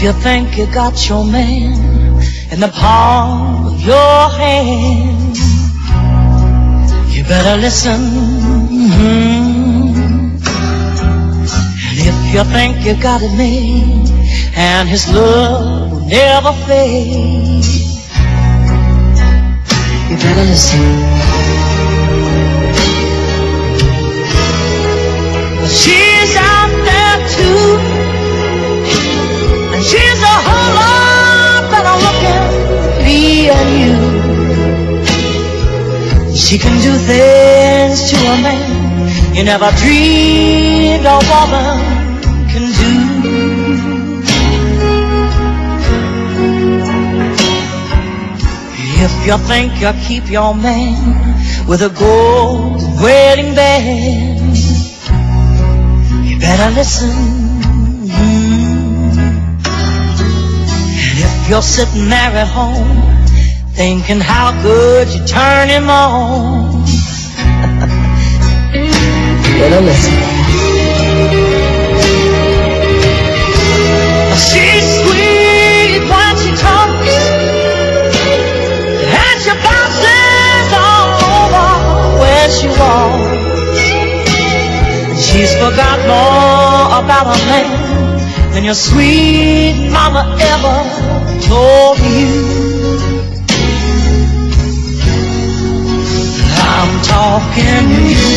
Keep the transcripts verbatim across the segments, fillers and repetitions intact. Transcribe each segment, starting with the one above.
If you think you got your man in the palm of your hand, you better listen. Mm-hmm. And if you think you got it made and his love will never fade, you better listen. She's out there too, and she's a whole lot better looking than me and you. She can do things to a man you never dreamed a woman can do. If you think you keep your man with a gold wedding band, you better listen. Mm-hmm. And if you're sitting there at home thinking how good you turn him on, you better listen. She's sweet when she talks, and she bounces all over where she walks. She's forgot more about a man than your sweet mama ever told you. I'm talking to you,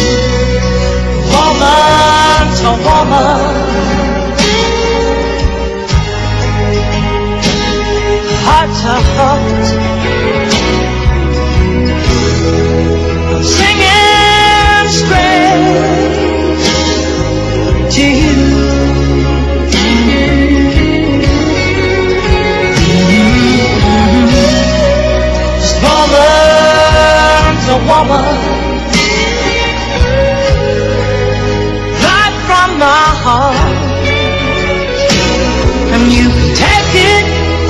woman to woman, heart to heart. I'm singing straight to you. Just woman to woman, right from my heart. And you can take it,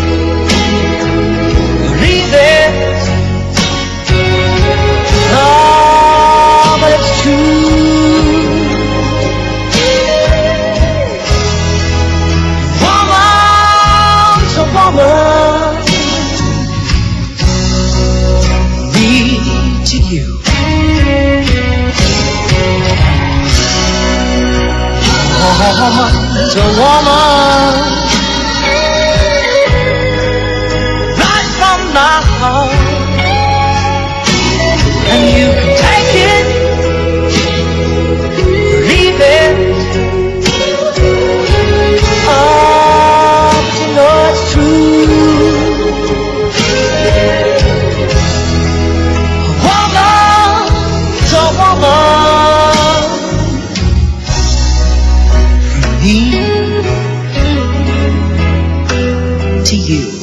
leave it. Oh, but it's true. Woman to woman, me to you. Woman to woman, right from my heart. And you can take it, leave it. Oh, but you know it's true. Woman to woman, from me to you.